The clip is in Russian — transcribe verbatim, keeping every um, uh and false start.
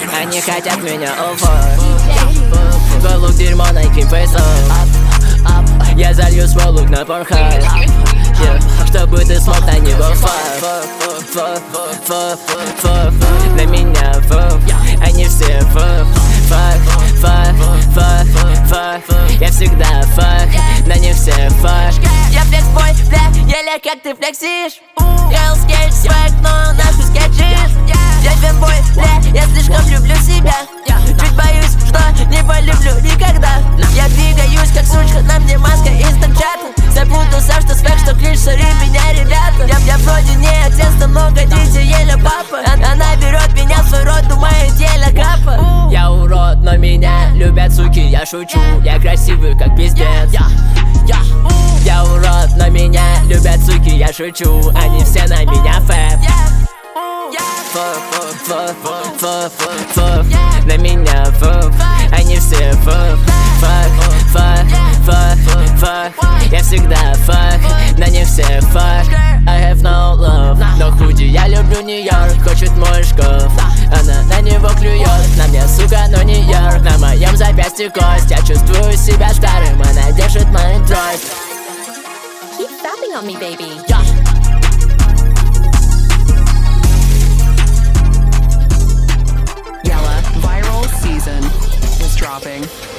Они хотят меня оффер. Твой лук дерьмо, Nike Face Up. Я залью свой лук на Pornhub, yeah. Чтобы ты смог на него фак. На меня фак. Они все фак. Фак, фак, фак, фак. Я всегда фак. На них все фак. Я флекс-бой, бля, еле как ты флексишь. Hell скетч, свэг, но нахуй скетчишь. Я фенбой, бля, я слишком люблю себя. Чуть боюсь, что не полюблю никогда. Я двигаюсь как сучка, на мне маска из станчата. Запутался, что свэг, что клич, сори меня, ребята. Я, я вроде не отец, но много детей, еле папа. Она берет меня в свой рот, думает, еле капа. Я урод, но меня любят суки, я шучу. Я красивый, как пиздец. Я урод, но меня любят суки, я шучу. Они все на меня фэп. На меня фэп. Они все фэп. Фак, фак, фак, фак. Я всегда фак. На них все фак. I have no love. Но худи, я люблю Нью-Йорк. Хочет мой шкаф. Она на него клюет. На мне, сука, но Нью-Йорк. На моем запястье кость. Я чувствую себя старым. Она держит мой трость. Keep stopping on me, baby. Yella viral season is dropping.